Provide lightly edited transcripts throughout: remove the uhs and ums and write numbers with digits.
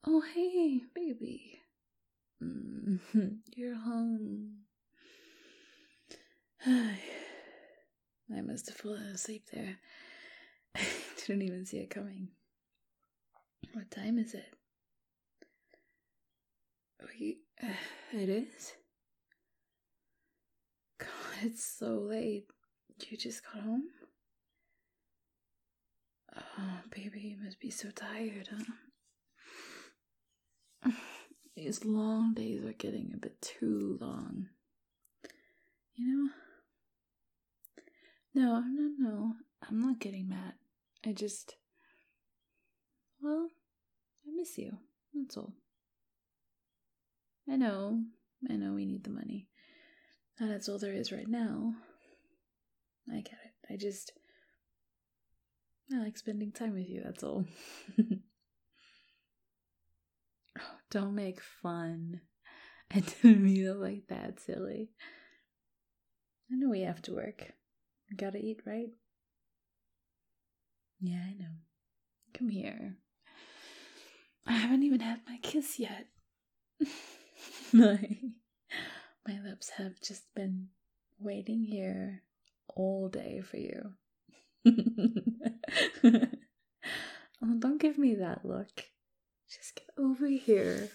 Oh, hey, baby. You're home. I must have fallen asleep there. I didn't even see it coming. What time is it? It is? God, it's so late. You just got home? Oh, baby, you must be so tired, huh? These long days are getting a bit too long. You know? No. I'm not getting mad. I miss you. That's all. I know we need the money. And that's all there is right now. I get it. I like spending time with you, that's all. Oh, don't make fun. I didn't mean it like that, silly. I know we have to work. We gotta eat, right? Yeah, I know. Come here. I haven't even had my kiss yet. My lips have just been waiting here all day for you. Oh, don't give me that look. Just get over here.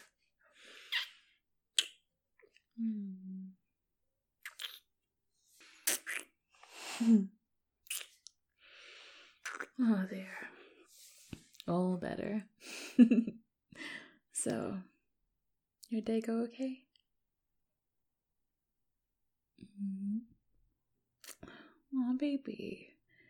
Oh, there. All better. So, your day go okay? Oh, baby.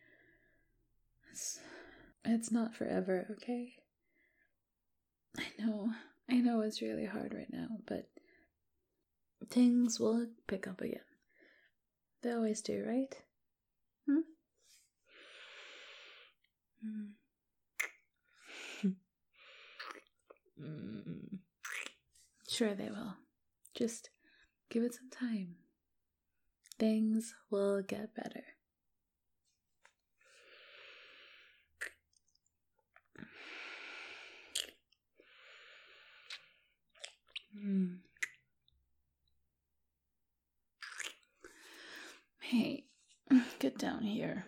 It's not forever, okay? I know it's really hard right now, but things will pick up again. They always do, right? Sure they will. Just give it some time. Things will get better. Hey, get down here.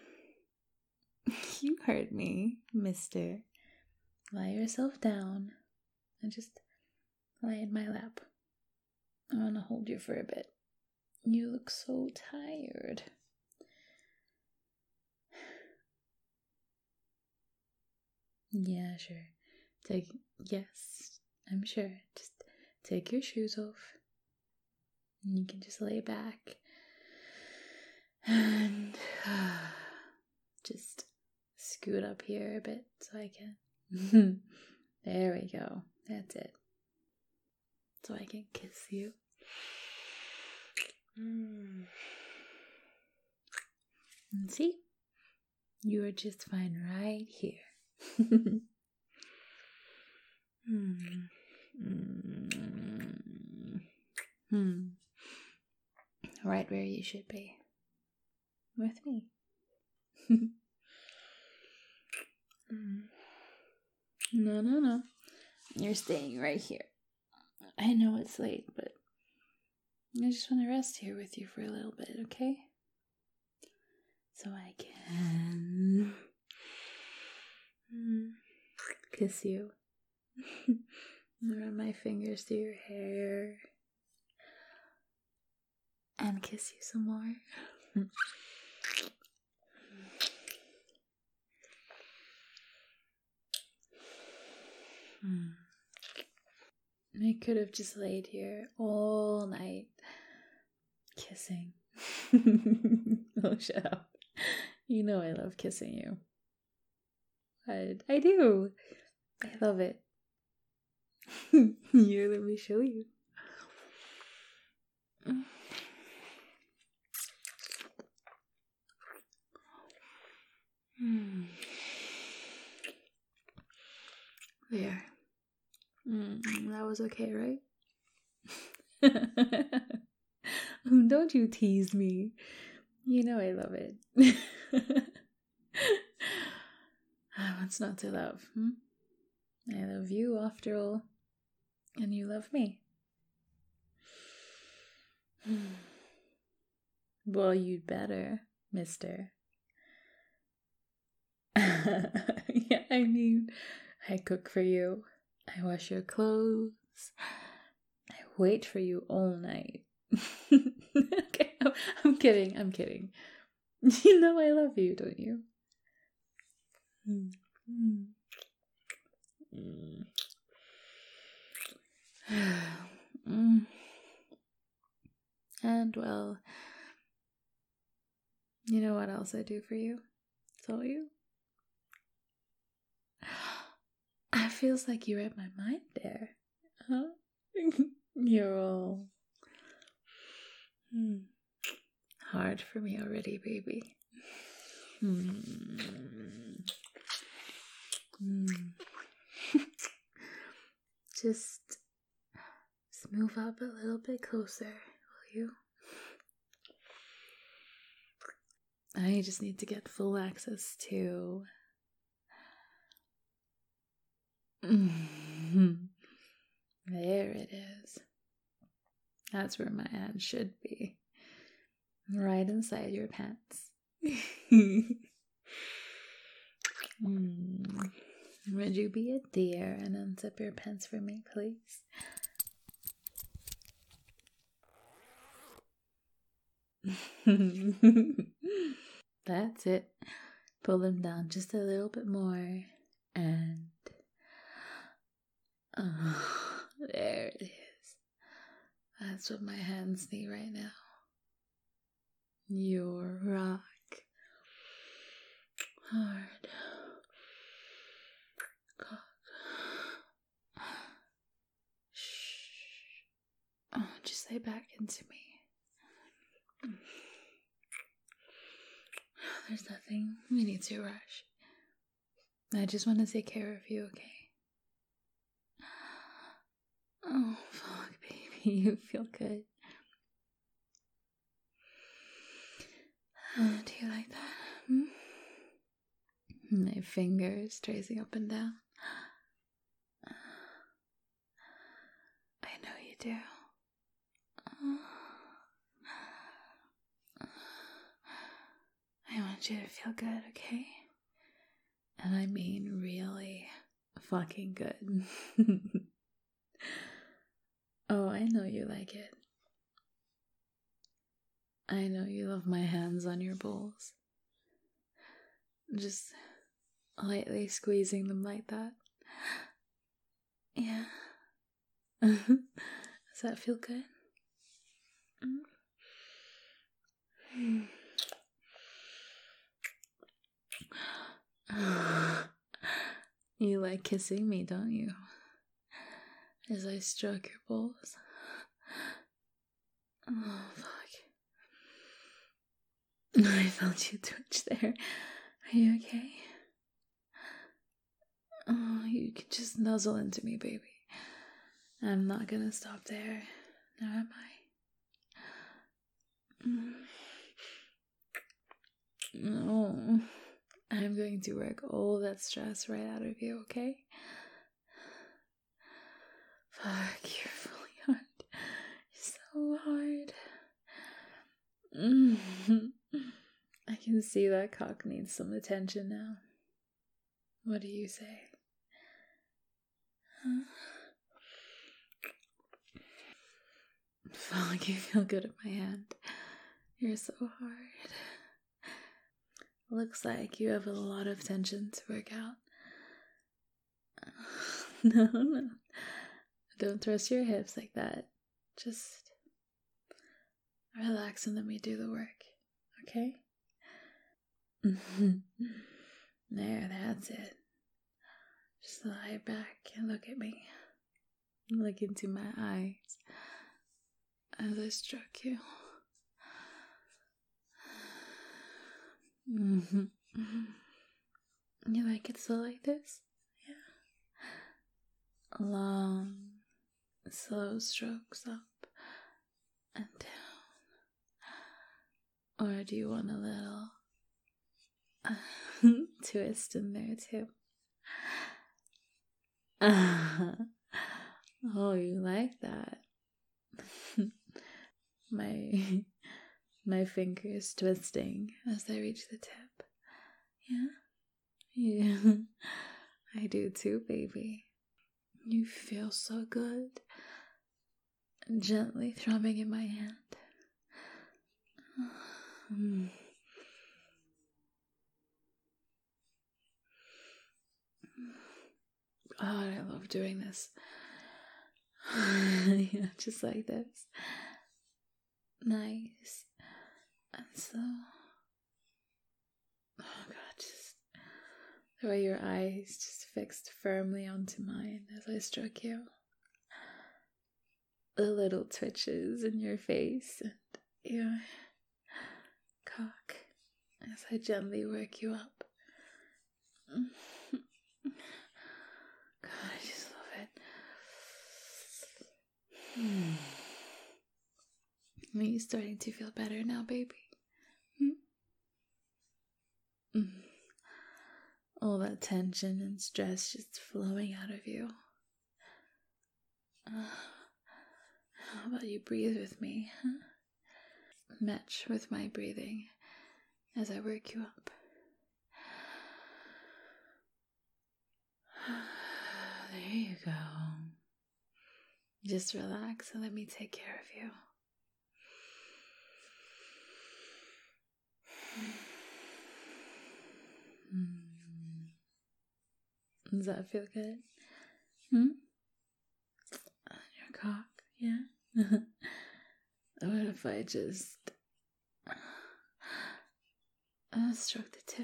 You heard me, mister. Lie yourself down and just lie in my lap. I want to hold you for a bit. You look so tired. Yeah, sure. Yes, I'm sure. Just take your shoes off. And you can just lay back. And just scoot up here a bit so I can. There we go. That's it. So I can kiss you. And see? You are just fine right here. Right where you should be. With me. No. You're staying right here. I know it's late, but I just want to rest here with you for a little bit, okay? So I can kiss you. Run my fingers through your hair. And kiss you some more. I could have just laid here all night kissing. Oh, shut up. You know I love kissing you. I do. I love it. Here, let me show you. There. That was okay, right? Don't you tease me. You know I love it. What's not to love? I love you after all, and you love me. Well, you'd better, mister. Yeah, I mean, I cook for you. I wash your clothes. I wait for you all night. Okay, I'm kidding. I'm kidding. You know I love you, don't you? And well, you know what else I do for you? Tell you? It feels like you read my mind there. Huh? You're all hard for me already, baby. Just move up a little bit closer, will you? I just need to get full access to... There it is. That's where my hand should be. Right inside your pants. Would you be a dear and unzip your pants for me, please? That's it. Pull them down just a little bit more. And... oh, there it is. That's what my hands need right now. Your rock. Hard. Cock. Shh. Oh, just lay back into me. There's nothing we need to rush. I just want to take care of you, okay? Oh, fuck, baby, you feel good. Do you like that? My fingers tracing up and down. I know you do. I want you to feel good, okay? And I mean really fucking good. Oh, I know you like it. I know you love my hands on your balls. Just lightly squeezing them like that. Yeah. Does that feel good? You like kissing me, don't you? As I stroke your balls. Oh, fuck. I felt you twitch there. Are you okay? Oh, you can just nuzzle into me, baby. I'm not gonna stop there. Now am I? No. I'm going to work all that stress right out of you, okay? Fuck, you're really hard. You're so hard. I can see that cock needs some attention now. What do you say? Huh? Fuck, you feel good at my hand. You're so hard. Looks like you have a lot of tension to work out. No. Don't thrust your hips like that. Just relax and let me do the work. Okay? There, that's it. Just lie back and look at me. Look into my eyes as I stroke you. You like it so like this? Yeah. Long, slow strokes up and down. Or do you want a little twist in there too? Oh, you like that? My fingers twisting as I reach the tip. Yeah? Yeah. I do too, baby. You feel so good. Gently throbbing in my hand. Oh, I love doing this. Yeah, just like this. Nice. And so, oh God, just the way your eyes just fixed firmly onto mine as I struck you. The little twitches in your face and your cock as I gently work you up. God, I just love it. Are you starting to feel better now, baby? All that tension and stress just flowing out of you. How about you breathe with me, huh? Match with my breathing as I work you up. There you go. Just relax and let me take care of you. Does that feel good? Your cock, yeah? What if I just struck the tip?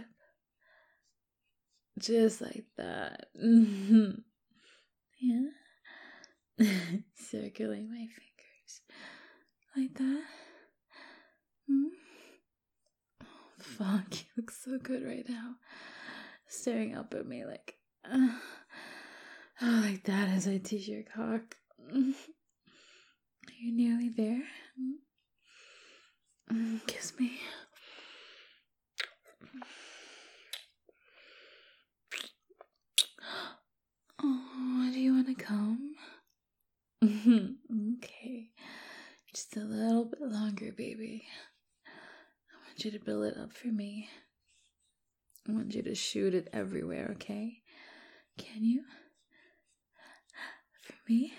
Just like that. Yeah? Circling my fingers. Like that. Oh, fuck, you look so good right now. Staring up at me like... like that as I tease your cock. Are you nearly there? Kiss me. Oh, do you want to come? Okay. Just a little bit longer, baby. I want you to build it up for me. I want you to shoot it everywhere, okay? Can you? For me?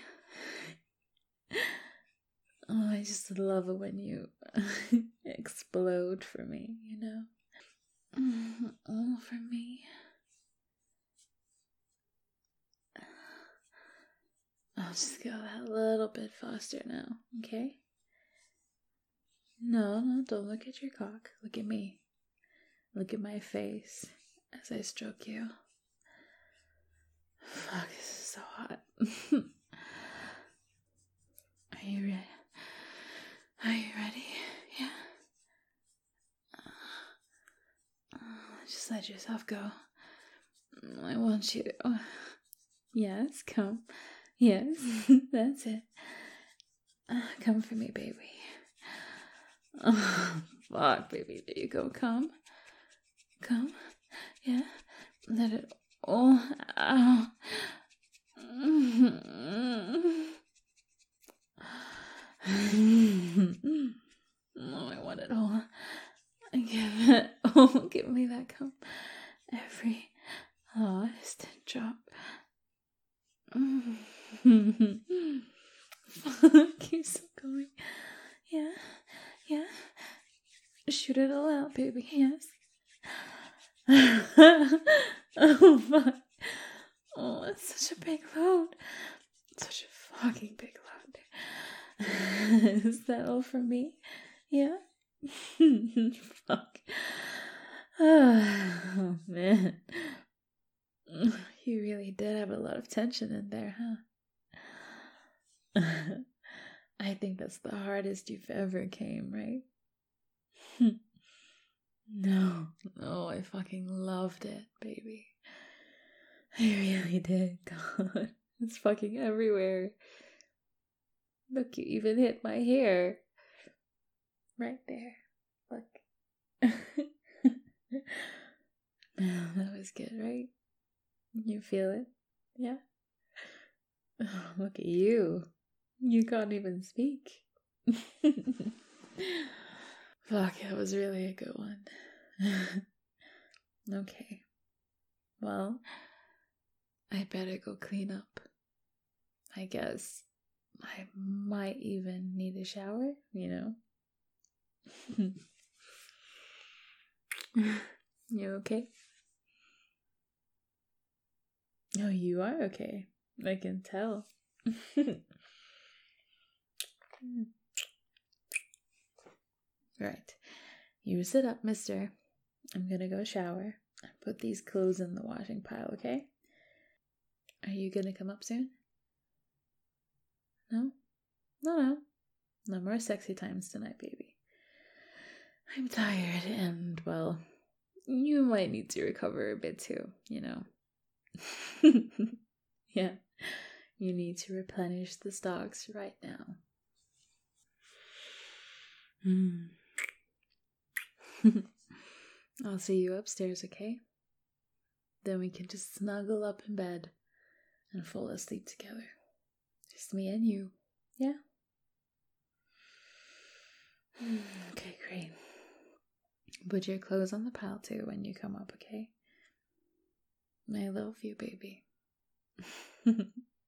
Oh, I just love it when you explode for me, you know? Oh, for me. I'll just go that little bit faster now, okay? No, don't look at your cock. Look at me. Look at my face as I stroke you. Fuck, this is so hot. Are you ready? Are you ready? Yeah? Just let yourself go. I want you to... Yes, come. Yes, that's it. Come for me, baby. Oh, fuck, baby. There you go. Come. Come. Yeah. Let it all out. Oh, I want it all. Give me that cum. Every last drop. Keep still going. Yeah. Shoot it all out, baby. Yes. Oh, fuck. Oh, it's such a big load. Such a fucking big load. Is that all for me? Yeah? Fuck. Oh, man. You really did have a lot of tension in there, huh? I think that's the hardest you've ever came, right? No, I fucking loved it, baby. I really did. God, it's fucking everywhere. Look, you even hit my hair. Right there. Look. That was good, right? You feel it? Yeah? Look at you. You can't even speak. Fuck, that was really a good one. Okay. Well, I better go clean up. I guess I might even need a shower, you know? You okay? Oh, you are okay. I can tell. Right. You sit up, mister. I'm gonna go shower and put these clothes in the washing pile, okay? Are you gonna come up soon? No? No. No more sexy times tonight, baby. I'm tired and, well, you might need to recover a bit too, you know. Yeah. You need to replenish the stocks right now. I'll see you upstairs, okay? Then we can just snuggle up in bed and fall asleep together. Just me and you. Yeah? Okay, great. Put your clothes on the pile too when you come up, okay? I love you, baby.